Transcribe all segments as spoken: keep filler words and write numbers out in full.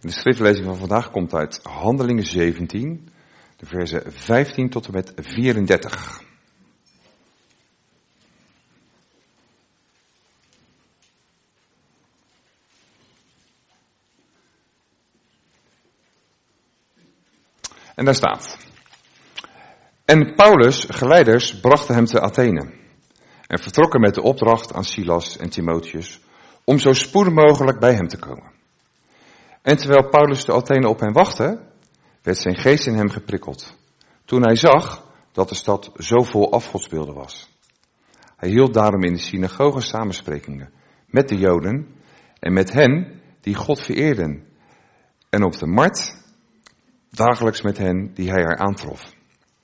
De schriftlezing van vandaag komt uit Handelingen zeventien, de versen vijftien tot en met vierendertig. En daar staat: En Paulus' geleiders brachten hem te Athene en vertrokken met de opdracht aan Silas en Timotheus om zo spoedig mogelijk bij hem te komen. En terwijl Paulus te Athene op hen wachtte, werd zijn geest in hem geprikkeld, toen hij zag dat de stad zo vol afgodsbeelden was. Hij hield daarom in de synagoge samensprekingen met de Joden en met hen die God vereerden, en op de markt dagelijks met hen die hij er aantrof.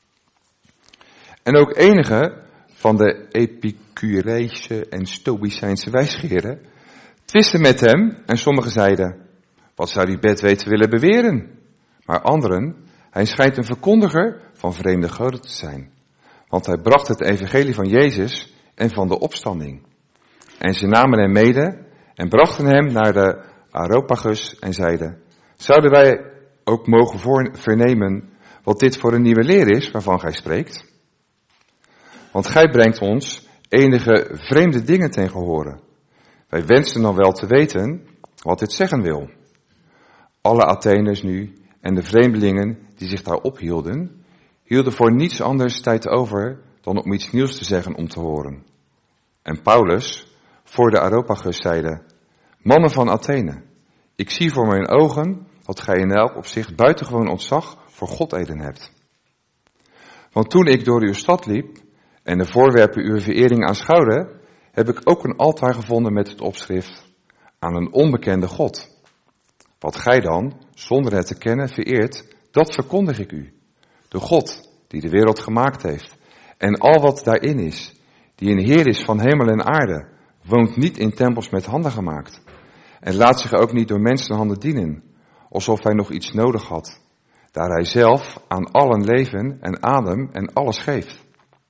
En ook enige van de Epicureïsche en Stoïcijnse wijsgeren twisten met hem, en sommigen zeiden: wat zou die bedweter willen beweren? Maar anderen: hij schijnt een verkondiger van vreemde goden te zijn, want hij bracht het evangelie van Jezus en van de opstanding. En ze namen hem mede en brachten hem naar de Areopagus en zeiden: zouden wij ook mogen voor, vernemen wat dit voor een nieuwe leer is waarvan gij spreekt? Want gij brengt ons enige vreemde dingen ten gehore. Wij wensen dan wel te weten wat dit zeggen wil. Alle Atheners nu en de vreemdelingen die zich daar ophielden, hielden voor niets anders tijd over dan om iets nieuws te zeggen om te horen. En Paulus voor de Areopagus zeide: mannen van Athene, ik zie voor mijn ogen dat gij in elk opzicht buitengewoon ontzag voor godheden hebt. Want toen ik door uw stad liep en de voorwerpen uw verering aanschouwde, heb ik ook een altaar gevonden met het opschrift: aan een onbekende God. Wat gij dan, zonder het te kennen, vereert, dat verkondig ik u. De God die de wereld gemaakt heeft en al wat daarin is, die een Heer is van hemel en aarde, woont niet in tempels met handen gemaakt en laat zich ook niet door mensenhanden dienen, alsof hij nog iets nodig had, daar hij zelf aan allen leven en adem en alles geeft.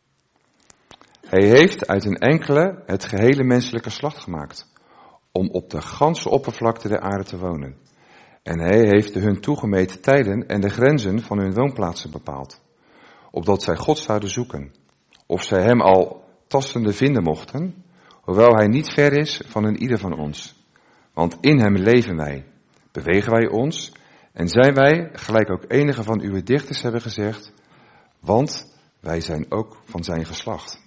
Hij heeft uit een enkele het gehele menselijke geslacht gemaakt, om op de ganse oppervlakte der aarde te wonen. En hij heeft de hun toegemeten tijden en de grenzen van hun woonplaatsen bepaald, opdat zij God zouden zoeken, of zij hem al tastende vinden mochten, hoewel hij niet ver is van een ieder van ons. Want in hem leven wij, bewegen wij ons en zijn wij, gelijk ook enige van uw dichters hebben gezegd, want wij zijn ook van zijn geslacht.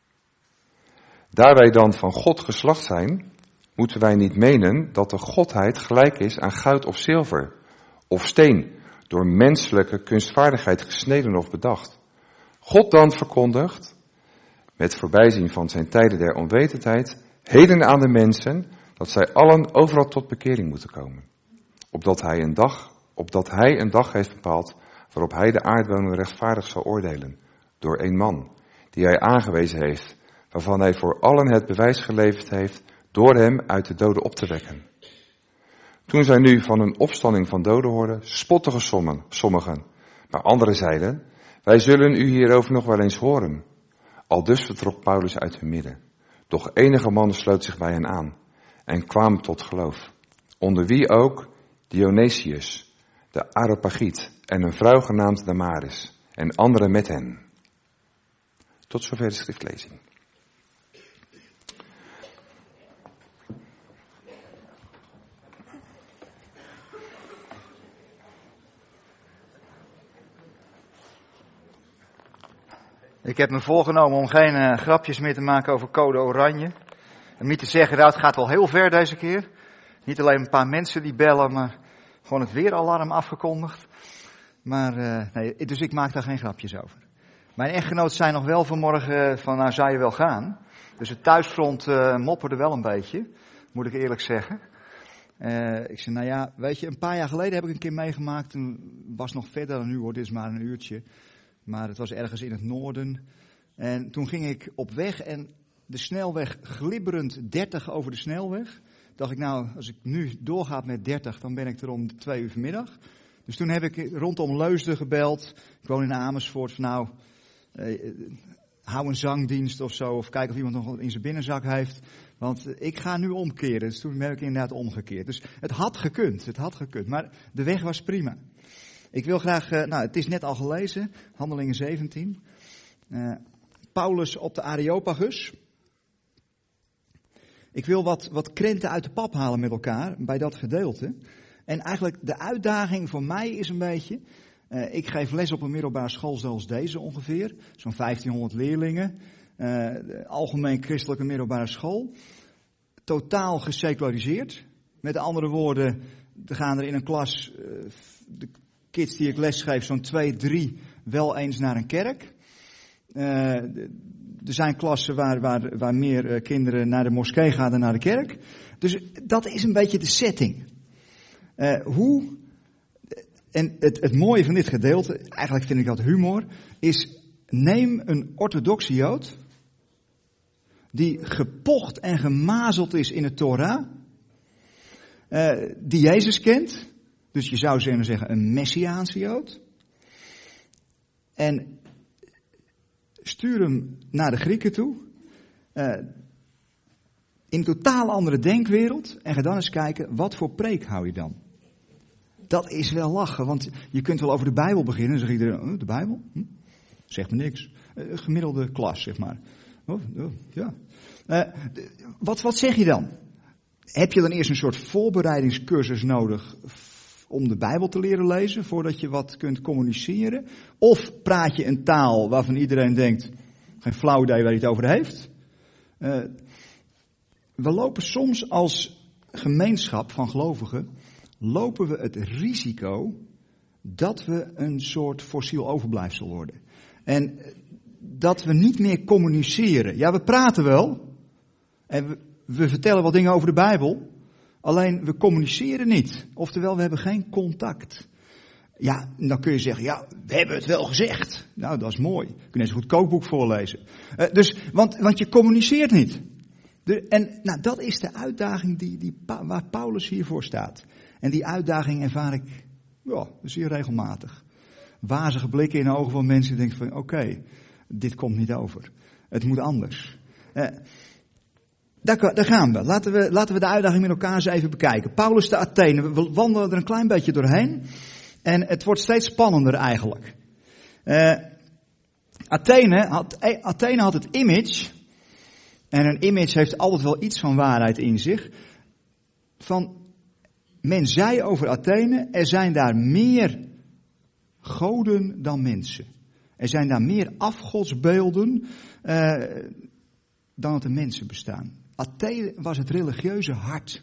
Daar wij dan van God geslacht zijn, moeten wij niet menen dat de godheid gelijk is aan goud of zilver, of steen, door menselijke kunstvaardigheid gesneden of bedacht. God dan verkondigt, met voorbijzien van zijn tijden der onwetendheid, heden aan de mensen, dat zij allen overal tot bekering moeten komen. Opdat hij een dag, opdat hij een dag heeft bepaald, waarop hij de aardwoner rechtvaardig zal oordelen, door een man, die hij aangewezen heeft, waarvan hij voor allen het bewijs geleverd heeft, door hem uit de doden op te wekken. Toen zij nu van een opstanding van doden hoorden, spottigen sommen, sommigen, maar anderen zeiden: wij zullen u hierover nog wel eens horen. Aldus vertrok Paulus uit hun midden. Doch enige mannen sloot zich bij hen aan en kwamen tot geloof, onder wie ook Dionysius, de Areopagiet, en een vrouw genaamd Damaris, en anderen met hen. Tot zover de schriftlezing. Ik heb me voorgenomen om geen uh, grapjes meer te maken over code oranje. En niet te zeggen, nou, het gaat wel heel ver deze keer. Niet alleen een paar mensen die bellen, maar gewoon het weeralarm afgekondigd. Maar, uh, nee, dus ik maak daar geen grapjes over. Mijn echtgenoot zei nog wel vanmorgen van, nou zou je wel gaan. Dus het thuisfront uh, mopperde wel een beetje, moet ik eerlijk zeggen. Uh, ik zei, nou ja, weet je, een paar jaar geleden heb ik een keer meegemaakt. Toen was nog verder dan nu hoor, dit is maar een uurtje. Maar het was ergens in het noorden. En toen ging ik op weg en de snelweg glibberend dertig over de snelweg. Dacht ik, nou, als ik nu doorga met dertig, dan ben ik er om twee uur vanmiddag. Dus toen heb ik rondom Leusden gebeld. Ik woon in Amersfoort. Van nou, eh, hou een zangdienst of zo. Of kijk of iemand nog wat in zijn binnenzak heeft. Want ik ga nu omkeren. Dus toen ben ik inderdaad omgekeerd. Dus het had gekund. Het had gekund. Maar de weg was prima. Ik wil graag, uh, nou het is net al gelezen. Handelingen zeventien. Uh, Paulus op de Areopagus. Ik wil wat, wat krenten uit de pap halen met elkaar bij dat gedeelte. En eigenlijk de uitdaging voor mij is een beetje... Uh, ik geef les op een middelbare school zoals deze ongeveer. Zo'n vijftienhonderd leerlingen. Uh, de algemeen christelijke middelbare school. Totaal geseculariseerd. Met andere woorden, er gaan er in een klas... Uh, de kids die ik les geef, zo'n twee, drie, wel eens naar een kerk. Uh, er zijn klassen waar, waar, waar meer uh, kinderen naar de moskee gaan dan naar de kerk. Dus dat is een beetje de setting. Uh, hoe... En het, het mooie van dit gedeelte, eigenlijk vind ik dat humor, is neem een orthodoxe Jood, die gepocht en gemazeld is in de Torah, uh, die Jezus kent, dus je zou kunnen zeggen een Messiaanse Jood, en stuur hem naar de Grieken toe, uh, in een totaal andere denkwereld, en ga dan eens kijken, wat voor preek hou je dan? Dat is wel lachen, want je kunt wel over de Bijbel beginnen. Dan zegt iedereen, oh, de Bijbel? Hm? Zegt me niks. Uh, gemiddelde klas, zeg maar. Oh, oh, ja. Uh, wat, wat zeg je dan? Heb je dan eerst een soort voorbereidingscursus nodig om de Bijbel te leren lezen, voordat je wat kunt communiceren? Of praat je een taal waarvan iedereen denkt, geen flauw idee waar hij het over heeft? Uh, we lopen soms als gemeenschap van gelovigen, lopen we het risico dat we een soort fossiel overblijfsel worden. En dat we niet meer communiceren. Ja, we praten wel. En we, we vertellen wat dingen over de Bijbel. Alleen we communiceren niet. Oftewel, we hebben geen contact. Ja, dan kun je zeggen, ja, we hebben het wel gezegd. Nou, dat is mooi. Je kunt eens een goed kookboek voorlezen. Uh, dus, want, want je communiceert niet. De, en nou, dat is de uitdaging die, die, waar Paulus hiervoor staat. En die uitdaging ervaar ik ja, zeer regelmatig. Wazige blikken in de ogen van mensen die denken van oké, okay, dit komt niet over. Het moet anders. Uh, daar, daar gaan we. Laten, we. laten we de uitdaging met elkaar eens even bekijken. Paulus de Athene, we wandelen er een klein beetje doorheen. En het wordt steeds spannender eigenlijk. Uh, Athene, had, Athene had het image, en een image heeft altijd wel iets van waarheid in zich, van... Men zei over Athene, er zijn daar meer goden dan mensen. Er zijn daar meer afgodsbeelden uh, dan dat er mensen bestaan. Athene was het religieuze hart.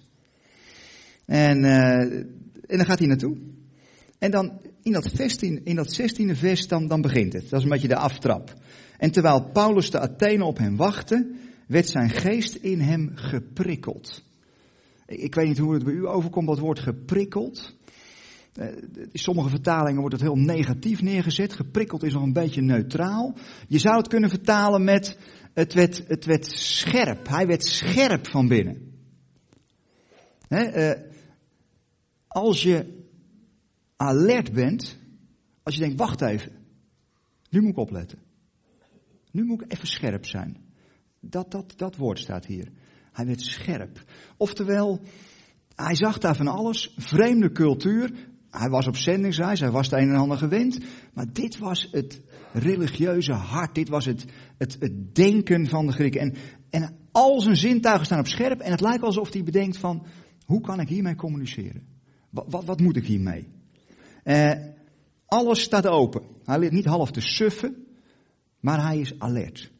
En, uh, en dan gaat hij naartoe. En dan in dat, vestien, in dat zestiende vers, dan, dan begint het. Dat is een beetje de aftrap. En terwijl Paulus de Athene op hem wachtte, werd zijn geest in hem geprikkeld. Ik weet niet hoe het bij u overkomt, dat woord geprikkeld. In sommige vertalingen wordt het heel negatief neergezet. Geprikkeld is nog een beetje neutraal. Je zou het kunnen vertalen met, het werd, het werd scherp. Hij werd scherp van binnen. He, uh, als je alert bent, als je denkt, wacht even. Nu moet ik opletten. Nu moet ik even scherp zijn. Dat, dat, dat woord staat hier. Hij werd scherp. Oftewel, hij zag daar van alles. Vreemde cultuur. Hij was op zendingsreis. Hij was het een en ander gewend. Maar dit was het religieuze hart. Dit was het, het, het denken van de Grieken. En, en al zijn zintuigen staan op scherp. En het lijkt alsof hij bedenkt van, hoe kan ik hiermee communiceren? Wat, wat, wat moet ik hiermee? Uh, alles staat open. Hij leert niet half te suffen. Maar hij is alert.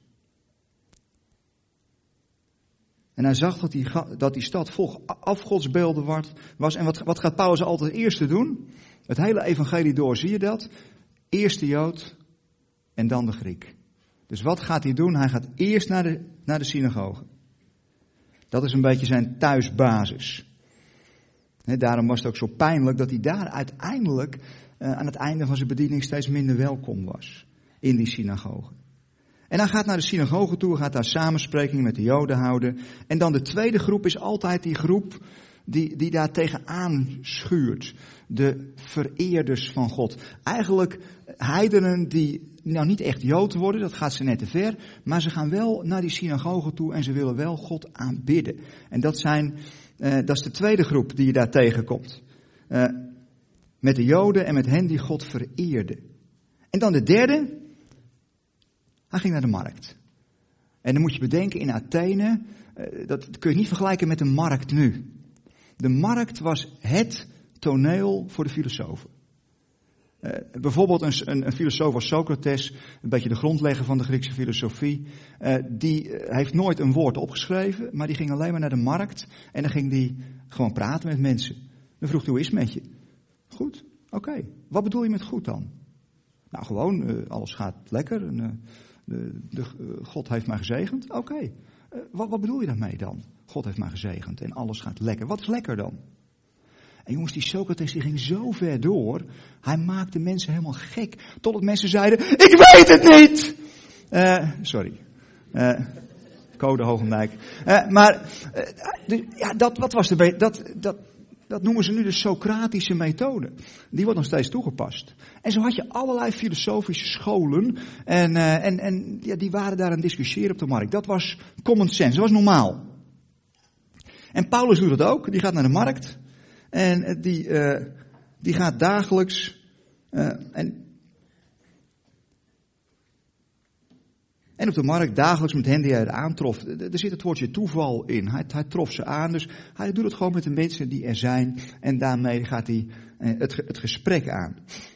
En hij zag dat die, dat die stad vol afgodsbeelden was. En wat, wat gaat Paulus altijd het eerste doen? Het hele evangelie door zie je dat. Eerst de Jood en dan de Griek. Dus wat gaat hij doen? Hij gaat eerst naar de, naar de synagoge. Dat is een beetje zijn thuisbasis. He, daarom was het ook zo pijnlijk dat hij daar uiteindelijk uh, aan het einde van zijn bediening steeds minder welkom was. In die synagoge. En hij gaat naar de synagoge toe, gaat daar samensprekingen met de Joden houden. En dan de tweede groep is altijd die groep die, die daar tegenaan schuurt. De vereerders van God. Eigenlijk heidenen die nou niet echt Jood worden, dat gaat ze net te ver. Maar ze gaan wel naar die synagoge toe en ze willen wel God aanbidden. En dat, zijn, uh, dat is de tweede groep die je daar tegenkomt. Uh, met de Joden en met hen die God vereerden. En dan de derde, hij ging naar de markt. En dan moet je bedenken, in Athene, uh, dat kun je niet vergelijken met de markt nu. De markt was het toneel voor de filosofen. Uh, bijvoorbeeld een, een, een filosoof als Socrates, een beetje de grondlegger van de Griekse filosofie, uh, die uh, heeft nooit een woord opgeschreven, maar die ging alleen maar naar de markt en dan ging die gewoon praten met mensen. Dan vroeg hij, hoe is het met je? Goed, oké. Okay. Wat bedoel je met goed dan? Nou, gewoon, uh, alles gaat lekker. En, uh, de, de, uh, God heeft mij gezegend. Oké. Okay. Uh, wat, wat bedoel je daarmee dan? God heeft mij gezegend en alles gaat lekker. Wat is lekker dan? En jongens, die Socrates die ging zo ver door. Hij maakte mensen helemaal gek. Totdat mensen zeiden, ik weet het niet! Uh, sorry. Uh, Code Hogendijk. Uh, maar, uh, de, ja, dat, wat was de, dat, dat, dat noemen ze nu de Socratische methode. Die wordt nog steeds toegepast. En zo had je allerlei filosofische scholen. En, uh, en, en ja, die waren daar aan het discussiëren op de markt. Dat was common sense, dat was normaal. En Paulus doet dat ook. Die gaat naar de markt. En die, uh, die gaat dagelijks. Uh, en, en op de markt dagelijks met hen die hij aantrof. Er zit het woordje toeval in. Hij, hij trof ze aan. Dus hij doet het gewoon met de mensen die er zijn. En daarmee gaat hij uh, het, het gesprek aan.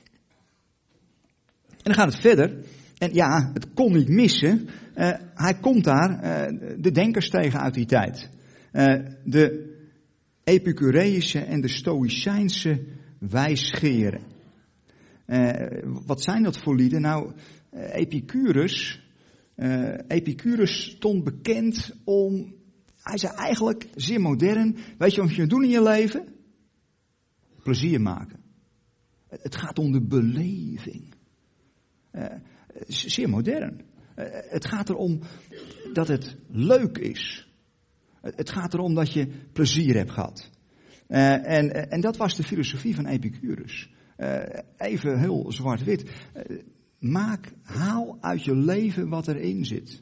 En dan gaat het verder. En ja, het kon niet missen. Uh, hij komt daar uh, de denkers tegen uit die tijd. Uh, de Epicureïsche en de Stoïcijnse wijsgeren. Uh, wat zijn dat voor lieden? Nou, uh, Epicurus, uh, Epicurus stond bekend om, hij zei eigenlijk zeer modern, weet je wat je moet doen in je leven? Plezier maken. Het gaat om de beleving. Uh, zeer modern. Uh, het gaat erom dat het leuk is. Het gaat erom dat je plezier hebt gehad. Uh, en, en dat was de filosofie van Epicurus. Uh, even heel zwart-wit. Uh, maak, haal uit je leven wat erin zit.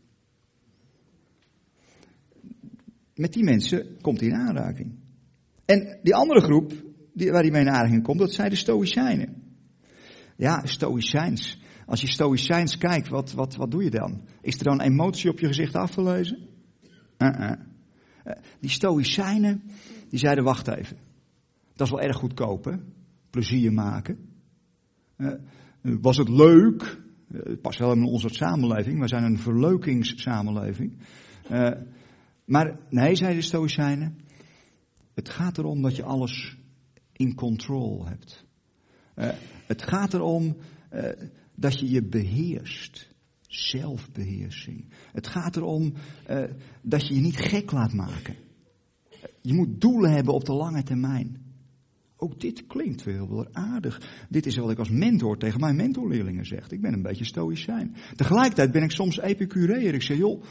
Met die mensen komt hij in aanraking. En die andere groep die, waar hij mee in aanraking komt, dat zijn de Stoïcijnen. Ja, Stoïcijns. Als je Stoïcijns kijkt, wat, wat, wat doe je dan? Is er dan emotie op je gezicht af te lezen? Uh-uh. Uh, die Stoïcijnen, die zeiden, wacht even. Dat is wel erg goedkoop, hè? Plezier maken. Uh, was het leuk? Uh, het past wel in onze samenleving. We zijn een verleukingssamenleving. Uh, maar nee, zeiden de Stoïcijnen. Het gaat erom dat je alles in control hebt. Uh, het gaat erom uh, dat je je beheerst. Zelfbeheersing. Het gaat erom uh, dat je je niet gek laat maken. Je moet doelen hebben op de lange termijn. Ook dit klinkt wel aardig. Dit is wat ik als mentor tegen mijn mentorleerlingen zeg. Ik ben een beetje stoïcijn. Tegelijkertijd ben ik soms epicureër. Ik zeg, joh,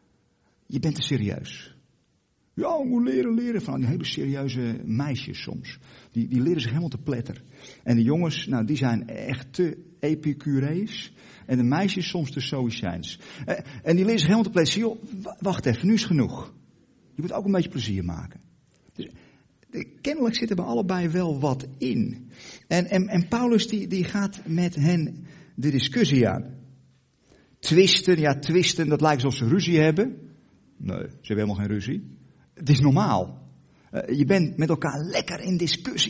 je bent te serieus. Ja, ik moet leren, leren. Van die hele serieuze meisjes soms. Die, die leren zich helemaal te pletter. En de jongens, nou, die zijn echt te epicurees. En de meisjes soms te stoïcijns. En die leren zich helemaal te pletter. Joh, wacht even, nu is genoeg. Je moet ook een beetje plezier maken. Dus, kennelijk zit er bij allebei wel wat in. En, en, en Paulus die, die gaat met hen de discussie aan. Twisten, ja twisten, dat lijkt alsof ze ruzie hebben. Nee, ze hebben helemaal geen ruzie. Het is normaal. Uh, je bent met elkaar lekker in discussie.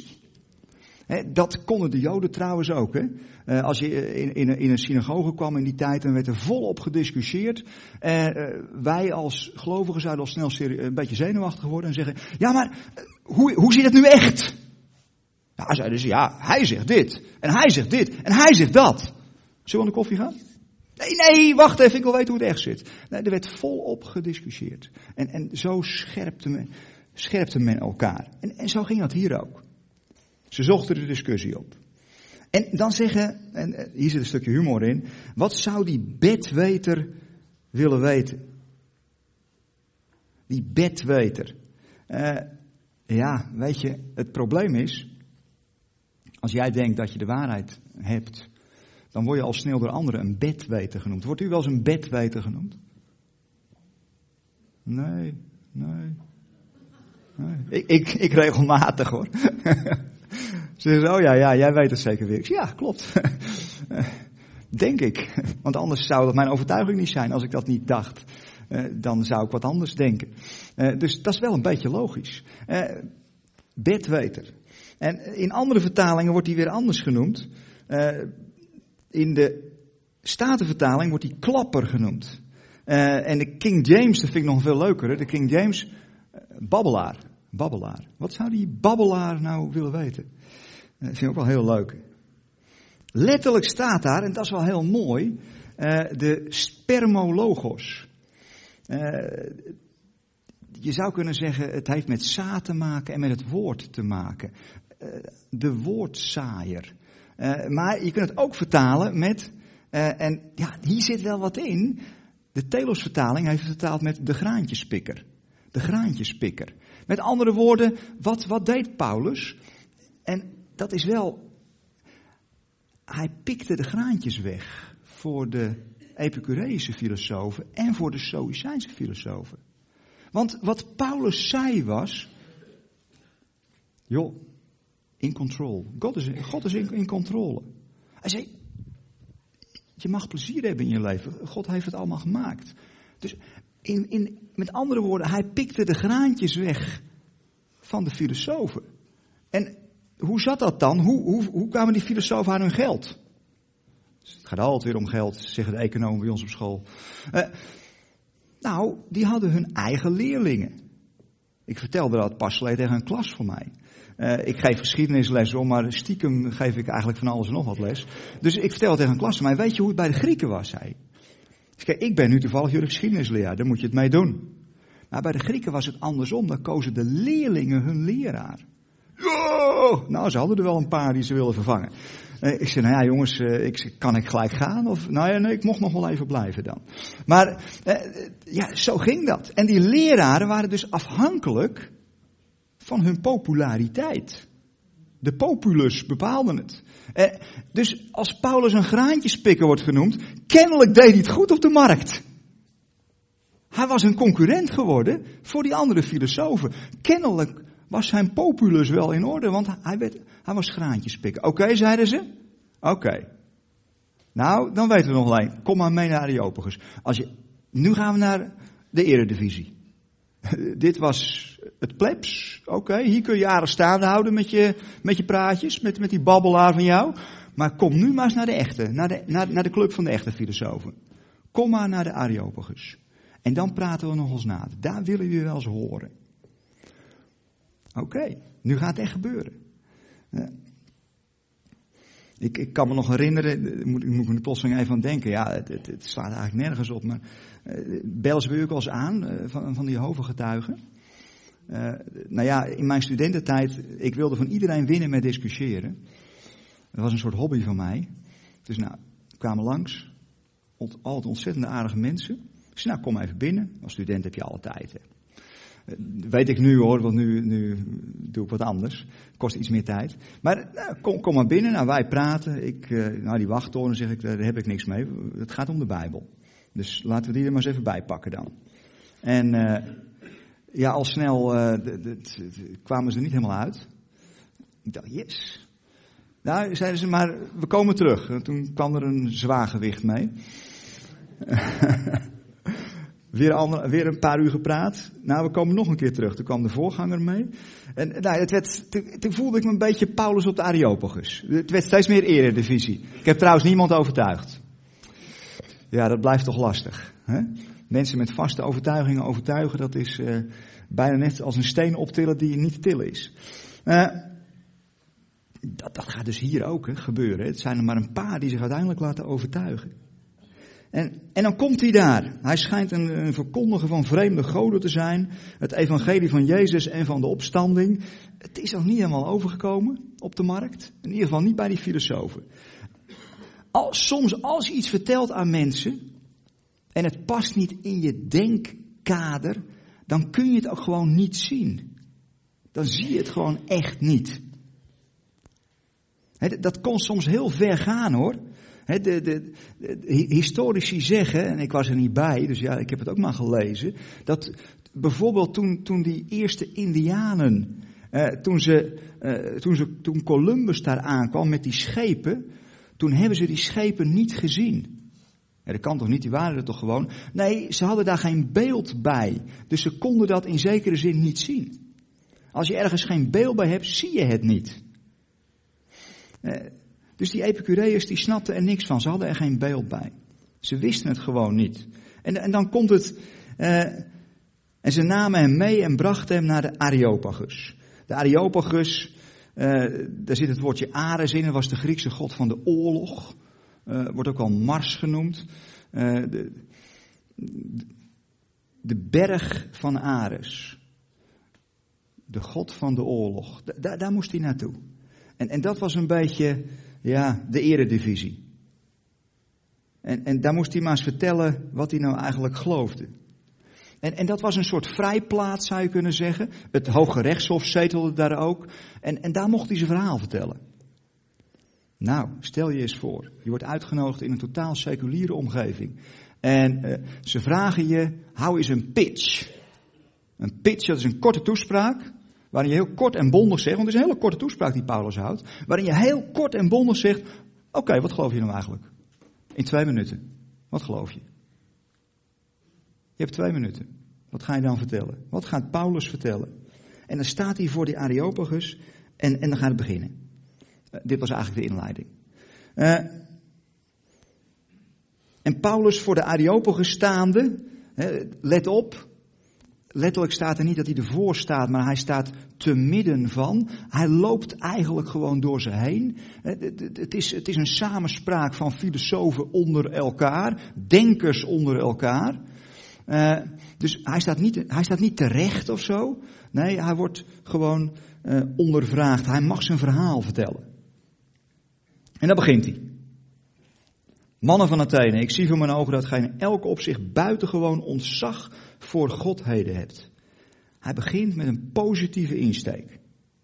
He, dat konden de Joden trouwens ook. Hè? Uh, als je in, in, in een synagoge kwam in die tijd, dan werd er volop gediscussieerd. Uh, uh, wij als gelovigen zouden al snel serie, een beetje zenuwachtig worden en zeggen, ja maar, uh, hoe, hoe zit het nu echt? Ja, zeiden ze, ja, hij zegt dit. En hij zegt dit. En hij zegt dat. Zullen we aan de koffie gaan? Nee, nee, wacht even, ik wil weten hoe het echt zit. Nee, er werd volop gediscussieerd. En, en zo scherpte men, scherpte men elkaar. En, en zo ging dat hier ook. Ze zochten de discussie op. En dan zeggen, en hier zit een stukje humor in, wat zou die bedweter willen weten? Die bedweter. Uh, ja, weet je, het probleem is, als jij denkt dat je de waarheid hebt, dan word je al snel door anderen een bedweter genoemd. Wordt u wel eens een bedweter genoemd? Nee, nee. nee. Ik, ik, ik regelmatig hoor. Ze zeggen, oh ja, ja, jij weet het zeker weer. Ik zeg, ja, klopt. Denk ik. Want anders zou dat mijn overtuiging niet zijn als ik dat niet dacht. Uh, dan zou ik wat anders denken. Uh, dus dat is wel een beetje logisch. Uh, bedweter. En in andere vertalingen wordt die weer anders genoemd. Uh, in de Statenvertaling wordt die klapper genoemd. Uh, en de King James, dat vind ik nog veel leuker. De King James, uh, babbelaar. Babbelaar. Wat zou die babbelaar nou willen weten? Uh, dat vind ik ook wel heel leuk. Letterlijk staat daar, en dat is wel heel mooi, uh, de spermologos. Uh, je zou kunnen zeggen, het heeft met zaad te maken en met het woord te maken. Uh, de woordzaaier. Uh, maar je kunt het ook vertalen met, uh, en ja, hier zit wel wat in. De Telos-vertaling heeft het vertaald met de graantjespikker. De graantjespikker. Met andere woorden, wat, wat deed Paulus? En dat is wel, hij pikte de graantjes weg voor de Epicureïsche filosofen en voor de Stoïcijnse filosofen. Want wat Paulus zei was, joh, in control. God is, God is in, in controle. Hij zei, je mag plezier hebben in je leven. God heeft het allemaal gemaakt. Dus in, in, met andere woorden, hij pikte de graantjes weg van de filosofen. En hoe zat dat dan? Hoe, hoe, hoe kwamen die filosofen aan hun geld? Dus het gaat altijd weer om geld, zeggen de economen bij ons op school. Uh, nou, die hadden hun eigen leerlingen. Ik vertelde dat pas geleden tegen een klas van mij. Uh, ik geef geschiedenisles om, maar stiekem geef ik eigenlijk van alles en nog wat les. Dus ik vertelde tegen een klas van mij, weet je hoe het bij de Grieken was, zei hij. Dus kijk, ik ben nu toevallig jullie geschiedenisleraar, daar moet je het mee doen. Maar bij de Grieken was het andersom, dan kozen de leerlingen hun leraar. Oh, nou, ze hadden er wel een paar die ze wilden vervangen. Uh, ik zei, nou ja jongens, uh, ik, kan ik gelijk gaan? Of, nou ja, nee, ik mocht nog wel even blijven dan. Maar uh, ja, zo ging dat. En die leraren waren dus afhankelijk van hun populariteit. De populus bepaalde het. Uh, dus als Paulus een graantjespikker wordt genoemd, kennelijk deed hij het goed op de markt. Hij was een concurrent geworden voor die andere filosofen. Kennelijk was zijn populus wel in orde, want hij, werd, hij was graantjespikker. Oké, okay, zeiden ze? Oké. Okay. Nou, dan weten we nog alleen. Kom maar mee naar Areopagus. Als je, nu gaan we naar de eredivisie. Dit was het plebs. Oké, okay, hier kun je aardig staande houden met je, met je praatjes, met, met die babbelaar van jou. Maar kom nu maar eens naar de echte, naar de, naar, naar de club van de echte filosofen. Kom maar naar de Areopagus. En dan praten we nog eens na. Daar willen jullie wel eens horen. Oké, okay, nu gaat het echt gebeuren. Uh, ik, ik kan me nog herinneren, ik moet, ik moet me plotseling even aan denken. Ja, het, het, het slaat eigenlijk nergens op. Maar uh, bellen ze ook wel eens aan uh, van, van die Jehovah-getuigen. Uh, nou ja, in mijn studententijd, ik wilde van iedereen winnen met discussiëren. Dat was een soort hobby van mij. Dus nou, we kwamen langs. Ont, altijd ontzettend aardige mensen. Ik zei, nou, kom even binnen. Als student heb je alle tijd, hè. Weet ik nu hoor, want nu, nu doe ik wat anders. Kost iets meer tijd. Maar nou, kom, kom maar binnen, nou, wij praten. Ik, uh, nou, die wachttoren zeg ik, daar heb ik niks mee. Het gaat om de Bijbel. Dus laten we die er maar eens even bij pakken dan. En uh, ja, al snel uh, de, de, de, de, kwamen ze er niet helemaal uit. Ik dacht, yes. Nou, zeiden ze maar, we komen terug. En toen kwam er een zwaargewicht mee. Weer, ander, weer een paar uur gepraat. Nou, we komen nog een keer terug. Toen kwam de voorganger mee. En nou, het werd, toen, toen voelde ik me een beetje Paulus op de Areopagus. Het werd steeds meer eredivisie. Ik heb trouwens niemand overtuigd. Ja, dat blijft toch lastig. Hè? Mensen met vaste overtuigingen overtuigen, dat is uh, bijna net als een steen optillen die niet te tillen is. Uh, dat, dat gaat dus hier ook hè, gebeuren. Het zijn er maar een paar die zich uiteindelijk laten overtuigen. En, en dan komt hij daar. Hij schijnt een, een verkondiger van vreemde goden te zijn. Het evangelie van Jezus en van de opstanding. Het is nog niet helemaal overgekomen op de markt. In ieder geval niet bij die filosofen. Als, soms als je iets vertelt aan mensen en het past niet in je denkkader, dan kun je het ook gewoon niet zien. Dan zie je het gewoon echt niet. He, dat kon soms heel ver gaan hoor. He, de, de, de historici zeggen, en ik was er niet bij, dus ja, ik heb het ook maar gelezen, dat bijvoorbeeld toen, toen die eerste Indianen, eh, toen, ze, eh, toen, ze, toen Columbus daar aankwam met die schepen, toen hebben ze die schepen niet gezien. Ja, dat kan toch niet, die waren er toch gewoon? Nee, ze hadden daar geen beeld bij, dus ze konden dat in zekere zin niet zien. Als je ergens geen beeld bij hebt, zie je het niet. Eh, Dus die Epicureërs die snapten er niks van. Ze hadden er geen beeld bij. Ze wisten het gewoon niet. En, en dan komt het. Uh, en ze namen hem mee en brachten hem naar de Areopagus. De Areopagus, uh, daar zit het woordje Ares in. Dat was de Griekse god van de oorlog. Uh, wordt ook wel Mars genoemd. Uh, de, de berg van Ares. De god van de oorlog. Da, daar moest hij naartoe. En, en dat was een beetje. Ja, de eredivisie. En, en daar moest hij maar eens vertellen wat hij nou eigenlijk geloofde. En, en dat was een soort vrijplaats, zou je kunnen zeggen. Het Hoge Rechtshof zetelde daar ook. En, en daar mocht hij zijn verhaal vertellen. Nou, stel je eens voor. Je wordt uitgenodigd in een totaal seculiere omgeving. En uh, ze vragen je, hou eens een pitch. Een pitch, dat is een korte toespraak. Waarin je heel kort en bondig zegt, want het is een hele korte toespraak die Paulus houdt. Waarin je heel kort en bondig zegt, oké, okay, wat geloof je nou eigenlijk? In twee minuten. Wat geloof je? Je hebt twee minuten. Wat ga je dan vertellen? Wat gaat Paulus vertellen? En dan staat hij voor die Areopagus en, en dan gaat het beginnen. Uh, dit was eigenlijk de inleiding. Uh, en Paulus voor de Areopagus staande, uh, let op. Letterlijk staat er niet dat hij ervoor staat, maar hij staat te midden van. Hij loopt eigenlijk gewoon door ze heen. Het is, het is een samenspraak van filosofen onder elkaar, denkers onder elkaar. Uh, dus hij staat, niet, hij staat niet terecht of zo. Nee, hij wordt gewoon uh, ondervraagd. Hij mag zijn verhaal vertellen. En dan begint hij. Mannen van Athene, ik zie voor mijn ogen dat gij in elk opzicht buitengewoon ontzag voor godheden hebt. Hij begint met een positieve insteek.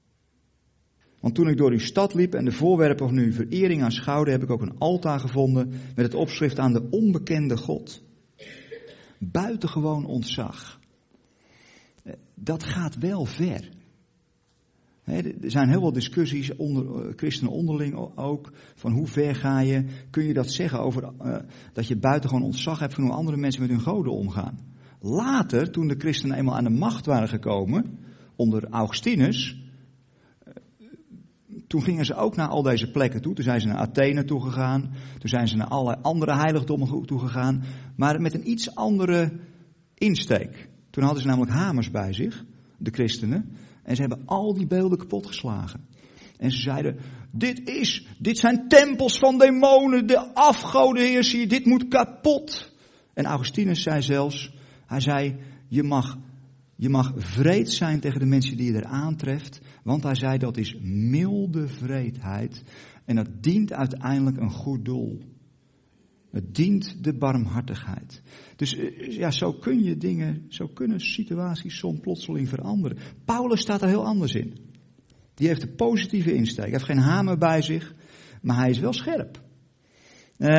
Want toen ik door uw stad liep en de voorwerpen van uw verering aanschouwde, heb ik ook een altaar gevonden met het opschrift aan de onbekende God. Buitengewoon ontzag. Dat gaat wel ver. Er zijn heel veel discussies onder christenen onderling ook, van hoe ver ga je, kun je dat zeggen over uh, dat je buitengewoon ontzag hebt van hoe andere mensen met hun goden omgaan. Later, toen de christenen eenmaal aan de macht waren gekomen, onder Augustinus, uh, toen gingen ze ook naar al deze plekken toe. Toen zijn ze naar Athene toegegaan, toen zijn ze naar allerlei andere heiligdommen toegegaan, maar met een iets andere insteek. Toen hadden ze namelijk hamers bij zich, de christenen. En ze hebben al die beelden kapot geslagen. En ze zeiden, dit is, dit zijn tempels van demonen, de afgoden heersen hier, dit moet kapot. En Augustinus zei zelfs, hij zei, je mag, je mag wreed zijn tegen de mensen die je er aantreft. Want hij zei, dat is milde wreedheid. En dat dient uiteindelijk een goed doel. Het dient de barmhartigheid. Dus ja, zo kun je dingen, zo kunnen situaties soms plotseling veranderen. Paulus staat er heel anders in. Die heeft een positieve insteek. Hij heeft geen hamer bij zich, maar hij is wel scherp. Uh,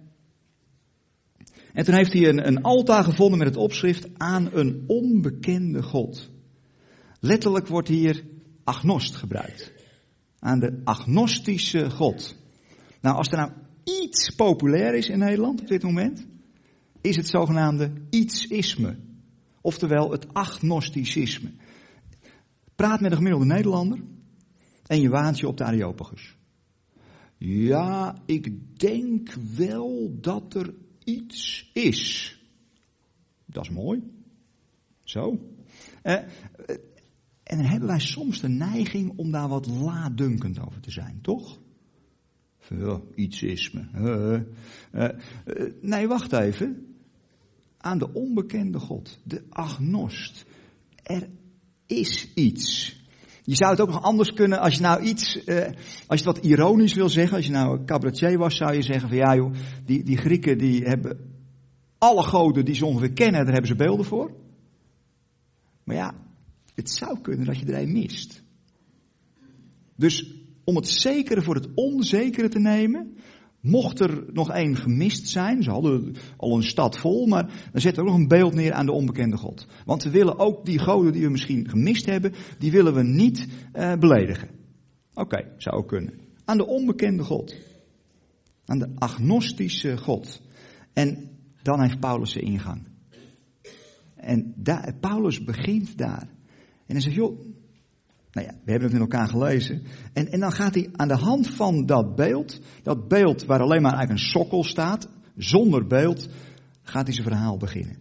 en toen heeft hij een, een altaar gevonden met het opschrift aan een onbekende God. Letterlijk wordt hier agnost gebruikt. Aan de agnostische God. Nou, als er nou iets populair is in Nederland op dit moment, is het zogenaamde ietsisme. Oftewel het agnosticisme. Praat met een gemiddelde Nederlander en je waant je op de Areopagus. Ja, ik denk wel dat er iets is. Dat is mooi. Zo. Uh, uh, en dan hebben wij soms de neiging om daar wat laatdunkend over te zijn, toch? Ja, ietsisme. Uh, uh, uh, nee, wacht even. Aan de onbekende God, de agnost. Er is iets. Je zou het ook nog anders kunnen als je nou iets, uh, als je het wat ironisch wil zeggen, als je nou een cabaretier was, zou je zeggen van ja joh, die, die Grieken die hebben alle goden die ze ongeveer kennen, daar hebben ze beelden voor. Maar ja, het zou kunnen dat je er een mist. Dus om het zekere voor het onzekere te nemen, Mocht er nog één gemist zijn, ze hadden al een stad vol, maar dan zetten we ook nog een beeld neer aan de onbekende God. Want we willen ook die goden die we misschien gemist hebben, die willen we niet uh, beledigen. Oké, okay, zou ook kunnen. Aan de onbekende God. Aan de agnostische God. En dan heeft Paulus de ingang. En daar, Paulus begint daar. En hij zegt, joh, nou ja, we hebben het met elkaar gelezen. En, en dan gaat hij aan de hand van dat beeld, dat beeld waar alleen maar eigenlijk een sokkel staat, zonder beeld, gaat hij zijn verhaal beginnen.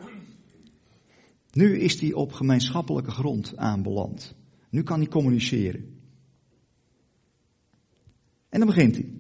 Nu is hij op gemeenschappelijke grond aanbeland. Nu kan hij communiceren. En dan begint hij.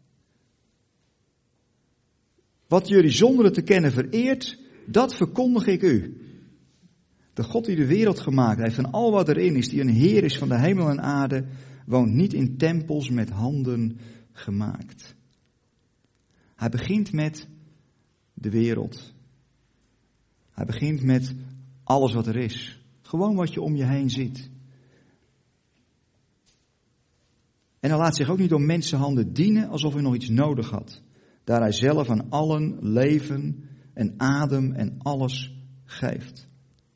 Wat jullie zonder te kennen vereert, dat verkondig ik u. De God die de wereld gemaakt heeft en al wat erin is, die een Heer is van de hemel en aarde, woont niet in tempels met handen gemaakt. Hij begint met de wereld. Hij begint met alles wat er is. Gewoon wat je om je heen ziet. En hij laat zich ook niet door mensenhanden dienen alsof hij nog iets nodig had. Daar hij zelf aan allen leven en adem en alles geeft.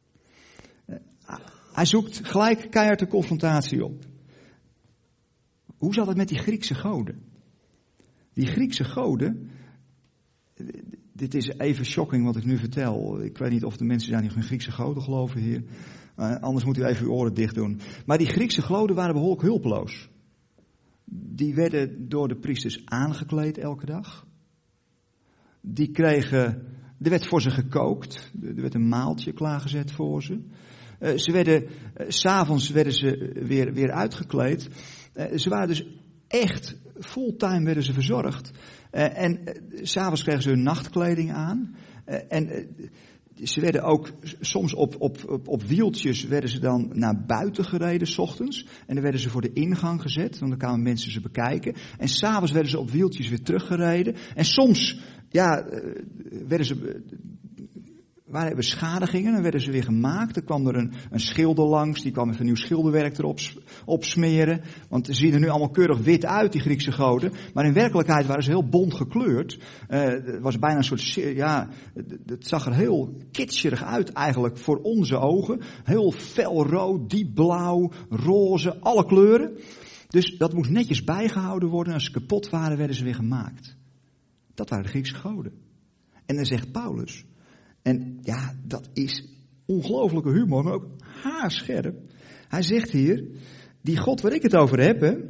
Hij zoekt gelijk keihard de confrontatie op. Hoe zat het met die Griekse goden? Die Griekse goden, dit is even shocking wat ik nu vertel. Ik weet niet of de mensen daar niet in Griekse goden geloven hier. Uh, anders moet u even uw oren dicht doen. Maar die Griekse goden waren behoorlijk hulpeloos. Die werden door de priesters aangekleed elke dag. Die kregen, er werd voor ze gekookt. Er werd een maaltje klaargezet voor ze. Uh, ze werden, uh, 's avonds werden ze weer, weer uitgekleed. Uh, ze waren dus echt, fulltime werden ze verzorgd. Uh, en uh, 's avonds kregen ze hun nachtkleding aan. Uh, en uh, ze werden ook soms op, op, op, op wieltjes werden ze dan naar buiten gereden 's ochtends. En dan werden ze voor de ingang gezet, want dan kwamen mensen ze bekijken. En 's avonds werden ze op wieltjes weer teruggereden. En soms, ja, werden ze, waren er beschadigingen, dan werden ze weer gemaakt. Dan kwam er een, een schilder langs, die kwam even nieuw schilderwerk erop op smeren. Want ze zien er nu allemaal keurig wit uit, die Griekse goden. Maar in werkelijkheid waren ze heel bont gekleurd. Uh, het was bijna een soort, ja, het zag er heel kitscherig uit eigenlijk voor onze ogen. Heel felrood, diep blauw, roze, alle kleuren. Dus dat moest netjes bijgehouden worden. Als ze kapot waren, werden ze weer gemaakt. Dat waren de Griekse goden. En dan zegt Paulus, en ja, dat is ongelooflijke humor, maar ook haarscherp. Hij zegt hier, die God waar ik het over heb, hè,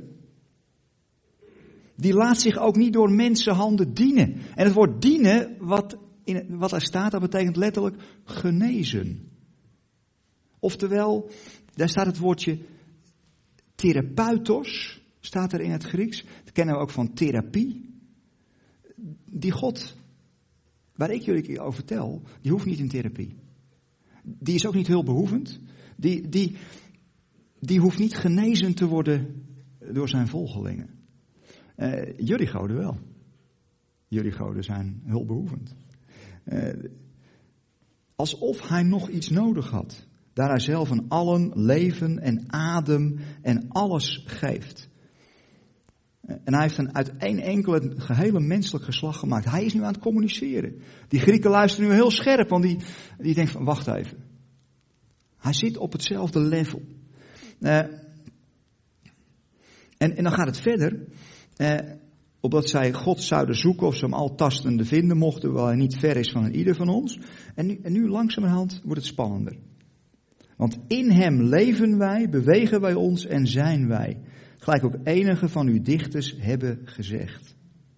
die laat zich ook niet door mensenhanden dienen. En het woord dienen, wat, in, wat er staat, dat betekent letterlijk genezen. Oftewel, daar staat het woordje therapeutos, staat er in het Grieks. Dat kennen we ook van therapie. Die God waar ik jullie over vertel, die hoeft niet in therapie. Die is ook niet hulpbehoevend. Die, die, die hoeft niet genezen te worden door zijn volgelingen. Uh, jullie goden wel. Jullie goden zijn hulpbehoevend. Uh, alsof hij nog iets nodig had. Daar hij zelf aan allen leven en adem en alles geeft. En hij heeft een uit één enkele gehele menselijk geslacht gemaakt. Hij is nu aan het communiceren. Die Grieken luisteren nu heel scherp, want die, die denken van wacht even. Hij zit op hetzelfde level. Uh, en, en dan gaat het verder. Uh, opdat zij God zouden zoeken of ze hem al tastende vinden mochten, hoewel hij niet ver is van een ieder van ons. En nu, en nu langzamerhand wordt het spannender. Want in hem leven wij, bewegen wij ons en zijn wij. Gelijk ook enige van uw dichters hebben gezegd.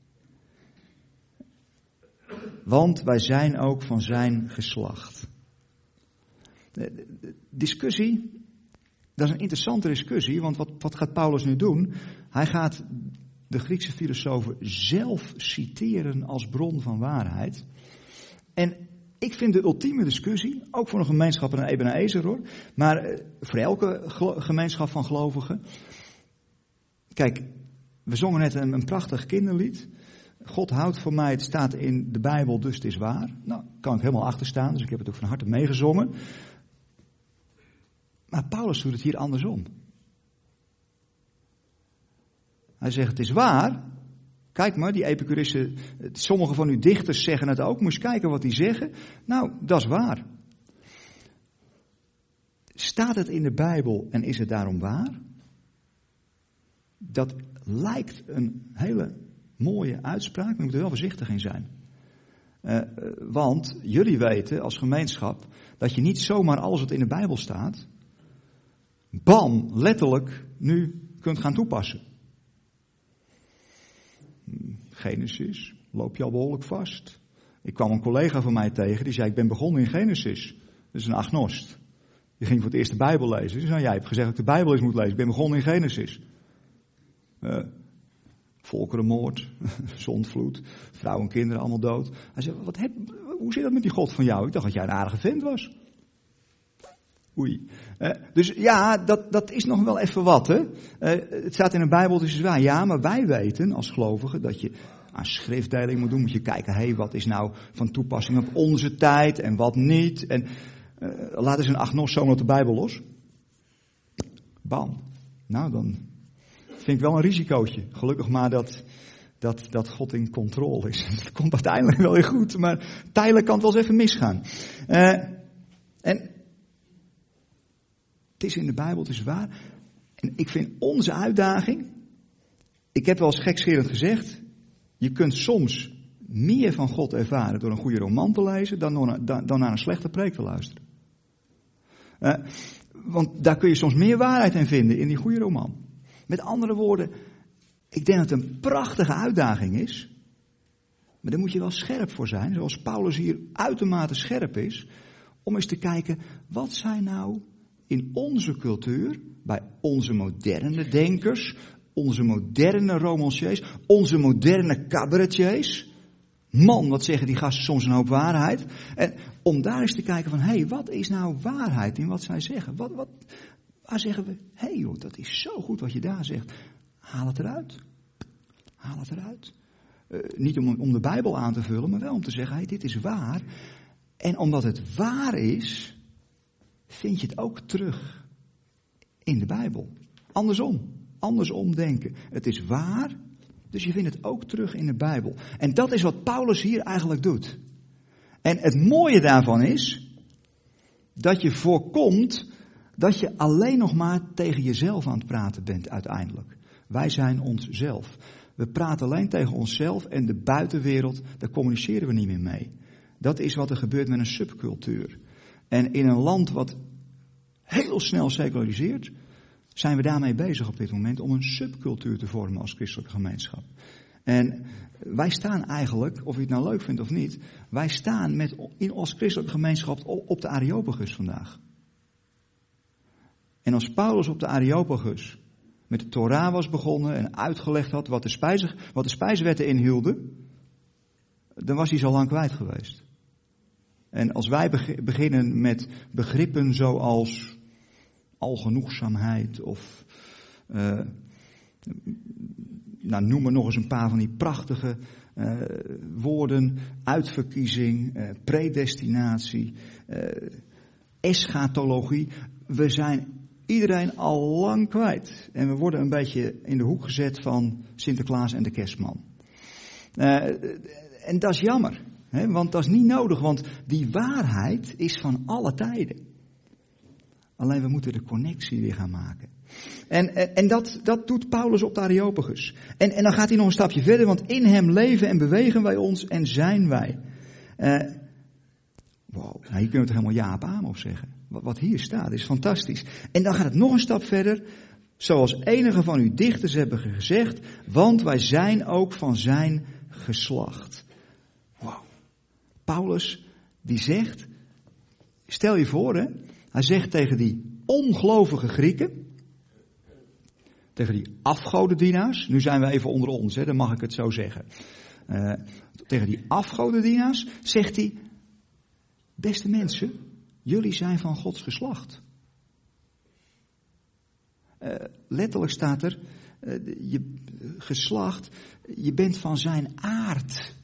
Want wij zijn ook van zijn geslacht. De, de, de discussie, dat is een interessante discussie, want wat, wat gaat Paulus nu doen? Hij gaat de Griekse filosofen zelf citeren als bron van waarheid. En ik vind de ultieme discussie, ook voor een gemeenschap en een Ebenezer hoor, maar voor elke gemeenschap van gelovigen. Kijk, we zongen net een, een prachtig kinderlied. God houdt van mij, het staat in de Bijbel, dus het is waar. Nou, kan ik helemaal achter staan, dus ik heb het ook van harte meegezongen. Maar Paulus doet het hier andersom. Hij zegt, het is waar, Kijk maar, die Epicuristen, sommige van uw dichters zeggen het ook. Moet je kijken wat die zeggen. Nou, dat is waar. Staat het in de Bijbel en is het daarom waar? Dat lijkt een hele mooie uitspraak, maar we moeten er wel voorzichtig in zijn. Uh, want jullie weten als gemeenschap dat je niet zomaar alles wat in de Bijbel staat, bam, letterlijk nu kunt gaan toepassen. Genesis, loop je al behoorlijk vast. Ik kwam een collega van mij tegen, die zei, ik ben begonnen in Genesis. Dat is een agnost. Die ging voor het eerst de Bijbel lezen. Dus nou, jij hebt gezegd dat ik de Bijbel eens moet lezen. Ik ben begonnen in Genesis. Uh, volkerenmoord, zondvloed, vrouwen en kinderen allemaal dood. Hij zei, wat heb, hoe zit dat met die God van jou? Ik dacht dat jij een aardige vent was. Oei. Uh, dus ja, dat, dat is nog wel even wat, hè. Uh, het staat in de Bijbel, dus waar. Ja, maar wij weten als gelovigen dat je aan schriftdeling moet doen. Moet je kijken, hé, hey, wat is nou van toepassing op onze tijd en wat niet. En uh, laat eens een agnost zomaar op de Bijbel los. Bam. Nou, dan vind ik wel een risicootje. Gelukkig maar dat, dat, dat God in controle is. Het komt uiteindelijk wel weer goed, maar tijdelijk kan het wel eens even misgaan. Uh, en het is in de Bijbel, het is waar. En ik vind onze uitdaging, ik heb wel eens gekscherend gezegd, je kunt soms meer van God ervaren door een goede roman te lezen dan, door, dan, dan naar een slechte preek te luisteren. Uh, want daar kun je soms meer waarheid in vinden in die goede roman. Met andere woorden, ik denk dat het een prachtige uitdaging is, maar daar moet je wel scherp voor zijn, zoals Paulus hier uitermate scherp is, om eens te kijken, wat zijn nou in onze cultuur, bij onze moderne denkers, onze moderne romanciers, onze moderne cabaretiers. Man, wat zeggen die gasten soms een hoop waarheid. En om daar eens te kijken van, hé, hey, wat is nou waarheid in wat zij zeggen? Wat, wat, waar zeggen we, hé hey joh, dat is zo goed wat je daar zegt. Haal het eruit. Haal het eruit. Uh, niet om, om de Bijbel aan te vullen, maar wel om te zeggen, hé, hey, dit is waar. En omdat het waar is, vind je het ook terug in de Bijbel. Andersom. Andersom denken. Het is waar, dus je vindt het ook terug in de Bijbel. En dat is wat Paulus hier eigenlijk doet. En het mooie daarvan is dat je voorkomt dat je alleen nog maar tegen jezelf aan het praten bent uiteindelijk. Wij zijn onszelf. We praten alleen tegen onszelf en de buitenwereld, daar communiceren we niet meer mee. Dat is wat er gebeurt met een subcultuur. En in een land wat heel snel seculariseert, zijn we daarmee bezig op dit moment om een subcultuur te vormen als christelijke gemeenschap. En wij staan eigenlijk, of je het nou leuk vindt of niet, wij staan met, in als christelijke gemeenschap op de Areopagus vandaag. En als Paulus op de Areopagus met de Torah was begonnen en uitgelegd had wat de, spijze, wat de spijswetten inhielden, dan was hij zo lang kwijt geweest. En als wij beginnen met begrippen zoals algenoegzaamheid of uh, nou, noem maar nog eens een paar van die prachtige uh, woorden, uitverkiezing, uh, predestinatie, uh, eschatologie. We zijn iedereen al lang kwijt en we worden een beetje in de hoek gezet van Sinterklaas en de Kerstman. Uh, en dat is jammer, hè, want dat is niet nodig, want die waarheid is van alle tijden. Alleen we moeten de connectie weer gaan maken. En, en, en dat, dat doet Paulus op de Areopagus. En, en dan gaat hij nog een stapje verder, want in hem leven en bewegen wij ons en zijn wij. Uh, wow, nou hier kunnen we toch helemaal ja op aan op zeggen. Wat, wat hier staat is fantastisch. En dan gaat het nog een stap verder. Zoals enige van uw dichters hebben gezegd, want wij zijn ook van zijn geslacht. Wow. Paulus die zegt, stel je voor hè. Hij zegt tegen die ongelovige Grieken, tegen die afgodendienaars, nu zijn we even onder ons, hè, dan mag ik het zo zeggen. Uh, tegen die afgodendienaars zegt hij, beste mensen, jullie zijn van Gods geslacht. Uh, letterlijk staat er, uh, je geslacht, je bent van zijn aard.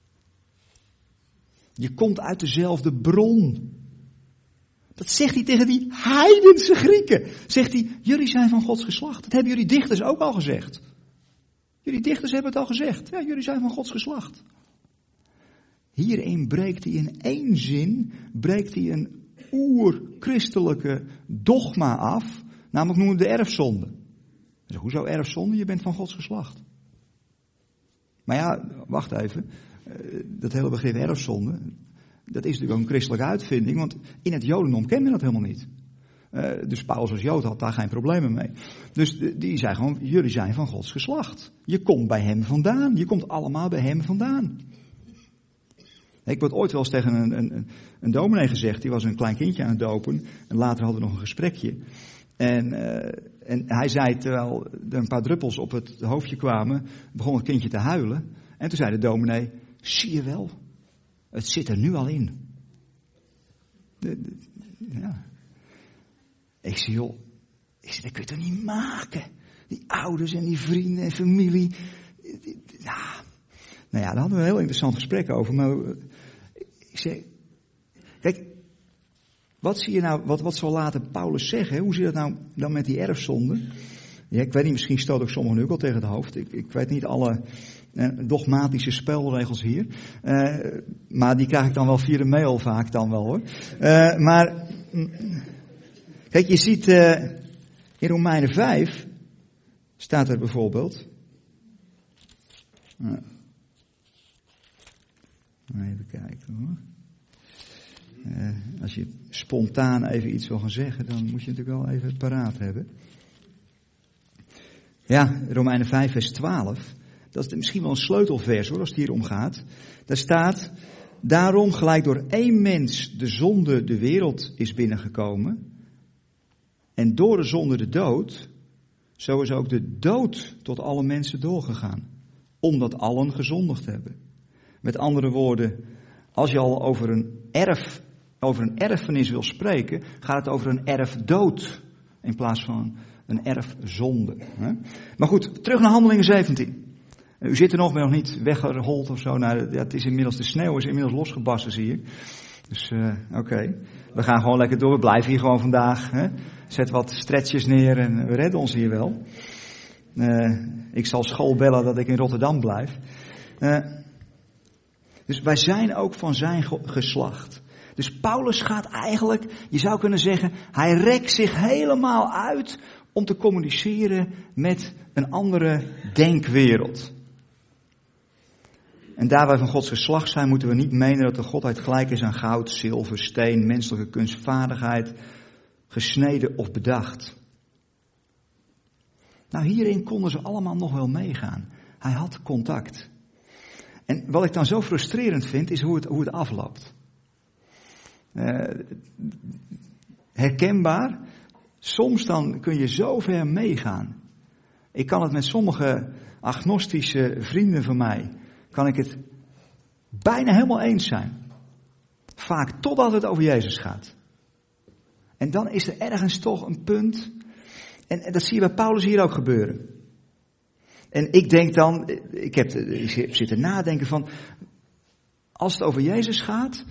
Je komt uit dezelfde bron. Dat zegt hij tegen die heidense Grieken. Zegt hij, jullie zijn van Gods geslacht. Dat hebben jullie dichters ook al gezegd. Jullie dichters hebben het al gezegd. Ja, jullie zijn van Gods geslacht. Hierin breekt hij in één zin, breekt hij een oer-christelijke dogma af. Namelijk noemen we de erfzonde. Dus hoezo erfzonde? Je bent van Gods geslacht. Maar ja, wacht even. Dat hele begrip erfzonde, dat is natuurlijk ook een christelijke uitvinding. Want in het jodendom kende dat helemaal niet. Uh, dus Paulus als Jood had daar geen problemen mee. Dus die zei gewoon, jullie zijn van Gods geslacht. Je komt bij hem vandaan. Je komt allemaal bij hem vandaan. Ik word ooit wel eens tegen een, een, een dominee gezegd. Die was een klein kindje aan het dopen. En later hadden we nog een gesprekje. En, uh, en hij zei, terwijl er een paar druppels op het hoofdje kwamen, begon het kindje te huilen. En toen zei de dominee, zie je wel, het zit er nu al in. De, de, ja. Ik zei, joh, ik zei, dat kun je toch niet maken? Die ouders en die vrienden en familie. Ja. Nou ja, daar hadden we een heel interessant gesprek over. Maar ik zei, kijk, wat zie je nou, wat, wat zal later Paulus zeggen? Hoe zit het nou dan met die erfzonde? Ja, ik weet niet, misschien stoot ook sommigen nu ook al tegen het hoofd. Ik, ik weet niet alle eh, dogmatische spelregels hier. Uh, maar die krijg ik dan wel via de mail vaak dan wel hoor. Uh, maar, kijk, je ziet uh, in Romeinen vijf staat er bijvoorbeeld. Uh, even kijken hoor. Uh, als je spontaan even iets wil gaan zeggen, dan moet je natuurlijk wel even paraat hebben. Ja, Romeinen vijf vers twaalf. Dat is misschien wel een sleutelvers hoor, als het hier om gaat. Daar staat, daarom gelijk door één mens de zonde de wereld is binnengekomen. En door de zonde de dood, zo is ook de dood tot alle mensen doorgegaan. Omdat allen gezondigd hebben. Met andere woorden, als je al over een erf, over een erfenis wil spreken, gaat het over een erfdood. In plaats van een erfzonde. Maar goed, terug naar Handelingen zeventien. U zit er nog, maar nog niet weggerold of zo. Nou, ja, het is inmiddels, de sneeuw is inmiddels losgebarsten, zie ik. Dus uh, oké, okay. We gaan gewoon lekker door. We blijven hier gewoon vandaag. Hè? Zet wat stretches neer en we redden ons hier wel. Uh, ik zal school bellen dat ik in Rotterdam blijf. Uh, dus wij zijn ook van zijn geslacht. Dus Paulus gaat eigenlijk, je zou kunnen zeggen, hij rekt zich helemaal uit om te communiceren met een andere denkwereld. En daar wij van Gods geslacht zijn, moeten we niet menen dat de Godheid gelijk is aan goud, zilver, steen, menselijke kunstvaardigheid, gesneden of bedacht. Nou, hierin konden ze allemaal nog wel meegaan. Hij had contact. En wat ik dan zo frustrerend vind, is hoe het, hoe het afloopt. Uh, herkenbaar. Soms dan kun je zo ver meegaan. Ik kan het met sommige agnostische vrienden van mij, kan ik het bijna helemaal eens zijn. Vaak totdat het over Jezus gaat. En dan is er ergens toch een punt. En, en dat zie je bij Paulus hier ook gebeuren. En ik denk dan, ik heb ik zitten nadenken van, als het over Jezus gaat,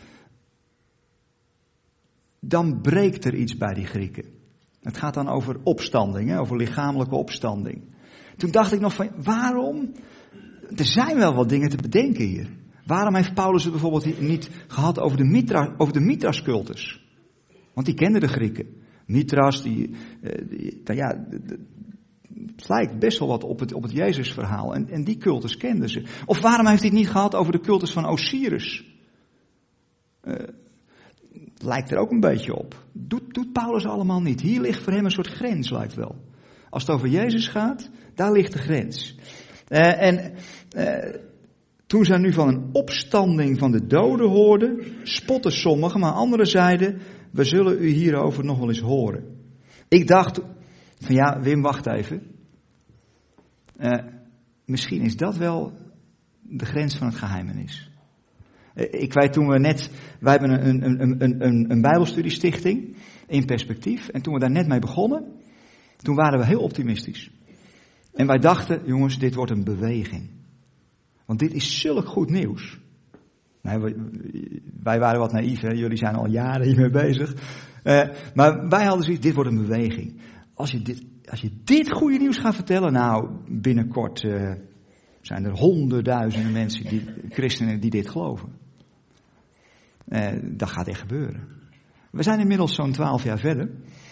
dan breekt er iets bij die Grieken. Het gaat dan over opstanding, hè, over lichamelijke opstanding. Toen dacht ik nog van, waarom? Er zijn wel wat dingen te bedenken hier. Waarom heeft Paulus het bijvoorbeeld niet gehad over de, Mitra, over de Mithras-cultus? Want die kenden de Grieken. Mithras, die, die nou ja, het lijkt best wel wat op het, op het Jezusverhaal. En, en die cultus kenden ze. Of waarom heeft hij het niet gehad over de cultus van Osiris? Uh, lijkt er ook een beetje op. Doet, doet Paulus allemaal niet. Hier ligt voor hem een soort grens, lijkt wel. Als het over Jezus gaat, daar ligt de grens. Uh, en uh, toen zij nu van een opstanding van de doden hoorden, spotten sommigen, maar anderen zeiden, we zullen u hierover nog wel eens horen. Ik dacht van ja, Wim, wacht even. Uh, misschien is dat wel de grens van het geheimenis. Uh, ik weet toen we net, wij hebben een, een, een, een, een bijbelstudiestichting in perspectief. En toen we daar net mee begonnen, toen waren we heel optimistisch. En wij dachten, jongens, dit wordt een beweging. Want dit is zulk goed nieuws. Nee, wij waren wat naïef, hè? Jullie zijn al jaren hiermee bezig. Uh, maar wij hadden zoiets, dit wordt een beweging. Als je dit, als je dit goede nieuws gaat vertellen, nou, binnenkort, uh, Zijn er honderdduizenden mensen, die, christenen, die dit geloven. Uh, dat gaat echt gebeuren. We zijn inmiddels zo'n twaalf jaar verder.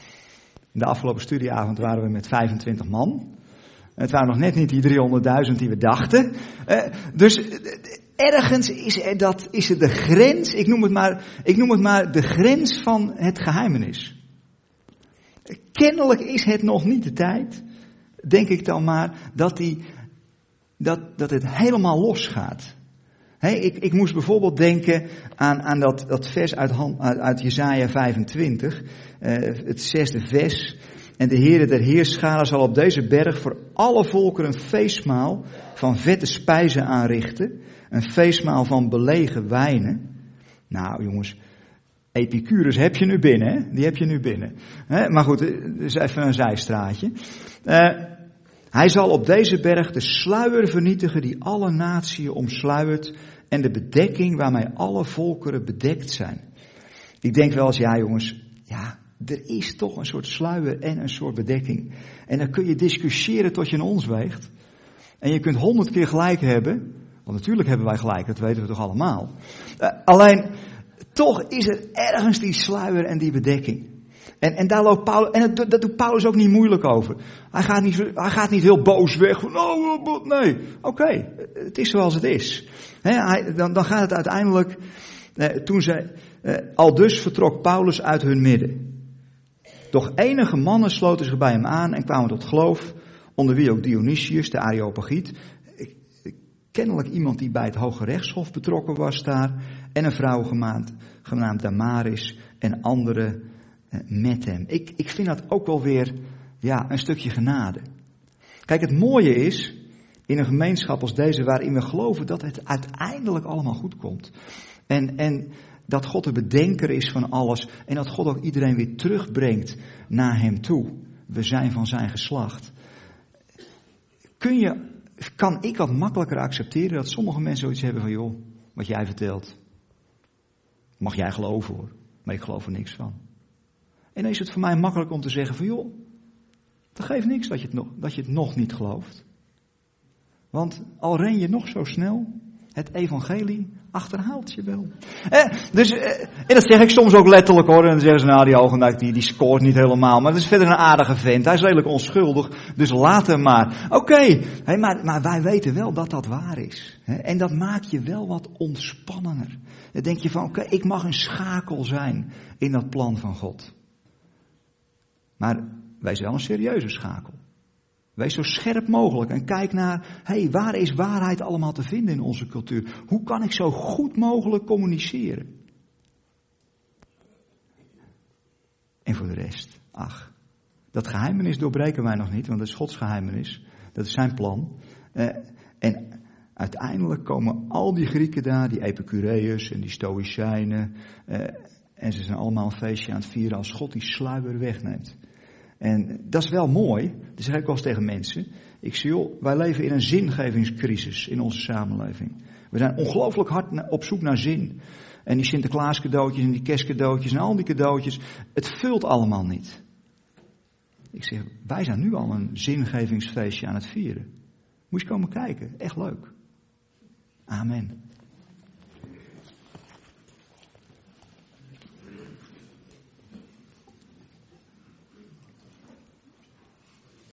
De afgelopen studieavond waren we met vijfentwintig man. Het waren nog net niet die driehonderdduizend die we dachten. Uh, dus uh, ergens is er, dat, is er de grens, ik noem, het maar, ik noem het maar de grens van het geheimenis. Kennelijk is het nog niet de tijd, denk ik dan maar, dat, die, dat, dat het helemaal losgaat. Hey, ik, ik moest bijvoorbeeld denken aan, aan dat, dat vers uit, uit, uit Jesaja vijfentwintig, uh, het zesde vers. En de Heere der Heerscharen zal op deze berg voor alle volken een feestmaal van vette spijzen aanrichten. Een feestmaal van belegen wijnen. Nou jongens, Epicurus heb je nu binnen, hè? Die heb je nu binnen. He, maar goed, dat is even een zijstraatje. Uh, hij zal op deze berg de sluier vernietigen die alle natieën omsluiert en de bedekking waarmee alle volkeren bedekt zijn. Ik denk wel eens, ja jongens, ja, er is toch een soort sluier en een soort bedekking. En dan kun je discussiëren tot je een ons weegt. En je kunt honderd keer gelijk hebben, want natuurlijk hebben wij gelijk, dat weten we toch allemaal. Uh, alleen, toch is er ergens die sluier en die bedekking. En, en daar loopt Paulus, en dat, dat doet Paulus ook niet moeilijk over. Hij gaat niet, hij gaat niet heel boos weg. Van, oh, nee, oké, okay, het is zoals het is. He, hij, dan, dan gaat het uiteindelijk, eh, toen zij, eh, al dus vertrok Paulus uit hun midden. Doch enige mannen sloten zich bij hem aan en kwamen tot geloof, onder wie ook Dionysius, de Areopagiet. Kennelijk iemand die bij het Hoge Rechtshof betrokken was daar. En een vrouw genaamd, genaamd Damaris en anderen eh, met hem. Ik, ik vind dat ook wel weer ja, een stukje genade. Kijk, het mooie is, in een gemeenschap als deze waarin we geloven dat het uiteindelijk allemaal goed komt. En, en dat God de bedenker is van alles. En dat God ook iedereen weer terugbrengt naar hem toe. We zijn van zijn geslacht. Kun je, kan ik wat makkelijker accepteren dat sommige mensen zoiets hebben van, joh, wat jij vertelt, mag jij geloven hoor, maar ik geloof er niks van. En dan is het voor mij makkelijk om te zeggen van, joh, dat geeft niks dat je het nog, dat je het nog niet gelooft. Want al ren je nog zo snel, het evangelie achterhaalt je wel. Eh, dus, eh, en dat zeg ik soms ook letterlijk hoor. En dan zeggen ze, nou die Hogendijk die, die scoort niet helemaal. Maar dat is verder een aardige vent. Hij is redelijk onschuldig. Dus laat hem maar. Oké, okay, hey, maar, maar wij weten wel dat dat waar is. Hè? En dat maakt je wel wat ontspannender. Dan denk je van, oké, okay, ik mag een schakel zijn in dat plan van God. Maar wees wel een serieuze schakel. Wees zo scherp mogelijk en kijk naar, hé, hey, waar is waarheid allemaal te vinden in onze cultuur? Hoe kan ik zo goed mogelijk communiceren? En voor de rest, ach, dat geheimenis doorbreken wij nog niet, want dat is Gods geheimenis. Dat is zijn plan. Uh, en uiteindelijk komen al die Grieken daar, die Epicureërs en die Stoïcijnen, uh, en ze zijn allemaal een feestje aan het vieren als God die sluier wegneemt. En dat is wel mooi, dat zeg ik wel eens tegen mensen. Ik zeg, joh, wij leven in een zingevingscrisis in onze samenleving. We zijn ongelooflijk hard op zoek naar zin. En die Sinterklaas cadeautjes en die kerstcadeautjes en al die cadeautjes, het vult allemaal niet. Ik zeg, wij zijn nu al een zingevingsfeestje aan het vieren. Moet je komen kijken, echt leuk. Amen.